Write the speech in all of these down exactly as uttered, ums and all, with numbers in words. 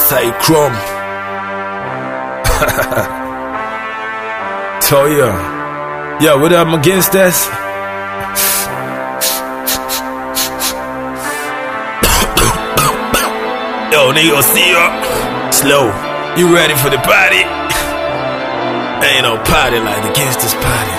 Say Chrome. Toya. Yo, what up against this? Yo, nigga, see ya. Slow. You ready for the party? Ain't no party like the Gangsta's party.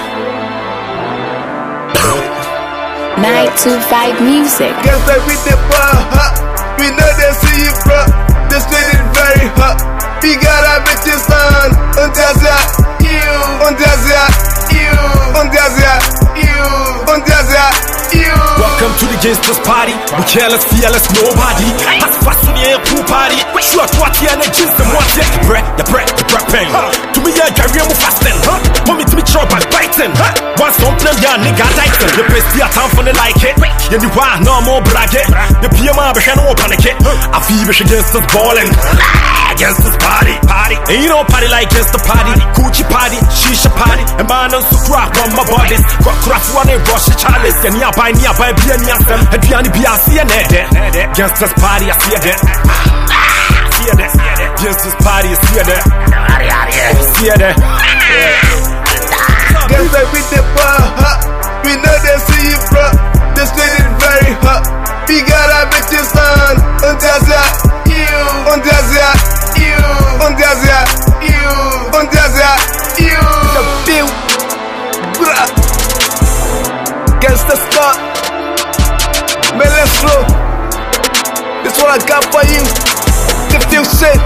nine two five Music. Gangsta with the bar, huh? We know they see you, bro. The street is very hot. We got our bitches on. On Jazia, you. On Jazia, you. On Jazia, you. On Jazia, you. Welcome to the Gangsta's party. We careless, fearless, nobody. Pass fast on the pool party. Sure, what you and the jeans, the more take the breath, the breath, the breath pain. To me, I carry on fasting, huh? For me to be trouble by biting, huh? Once don't play, yeah, nigga, Dyson. The best the time for the like it. You know why, no more bracket. The P M A, but no panic it. I feel we should against us balling. Gangsta's party, party. Ain't no party like Gangsta party. Coochie party, shisha party. And man, I'm so crack on my bodies. Crack, crack, one and brush the chalice. And yeah, buy me, I buy beer, and yeah, and be on the beer, I see it. Gangsta's party, I see it. See it. Gangsta's party, I see it. See it. Gangsta with the bar, huh? We know they see you, bro. The street is very hot. We got our bitches on. On Jazia, you. On Jazia, you. On Jazia, you. On Jazia, you. The bill, bruh. Gangsta Scott. Man, let's roll. This what I got for you. The feel shit.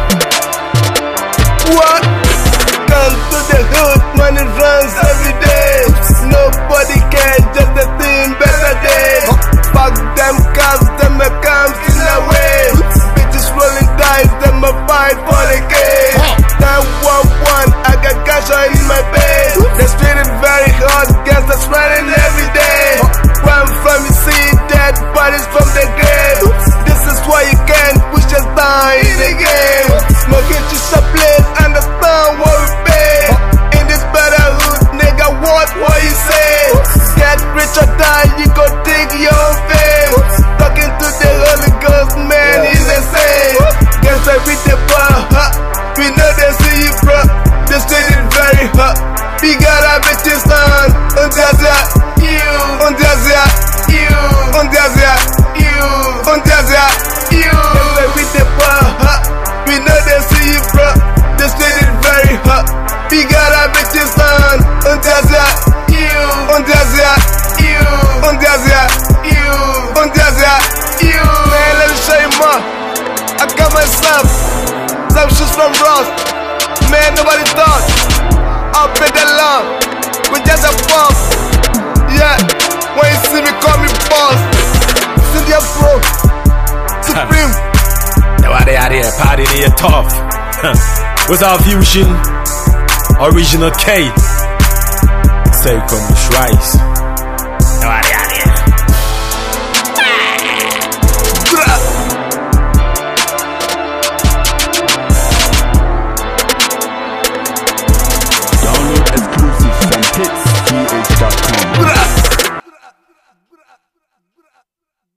What? Come to the hood, money runs every day. Nobody can, just the thing better days. Fuck them cars, them a comes in the way. Bitches rolling dice, them a fight for the game. nine one one, I got cash in my bed. The street is very hot, gangsta spreading every day. Run from you, see dead bodies from the grave. This is why you can't push us down in the game. Smoking just a place, understand what we pay. In this better hood, nigga, what what you say? Get rich or die, you go dig your own fame. Talking to the Holy Ghost, man, he's insane. Gangsta with the bar, huh? We know they see you, bro. The street is very hot. We got our bitches on. On Jazia, you. On Jazia, you. On Jazia, you. On Jazia, you. Gangsta with the bar, huh? We know they see you, bro. The street is very hot. We got our bitches on. On Jazia, you. On Jazia, you. On Jazia, you. On Jazia, you. Man, let me show you more. I got myself some shoes from Ross. Man, nobody thought. Up in the lawn with just a pump. Yeah, when you see me, call me boss. Cynthia Pro, Supreme. Nobody out here, party here, tough. What's our fusion? Original K. Say, come Rice.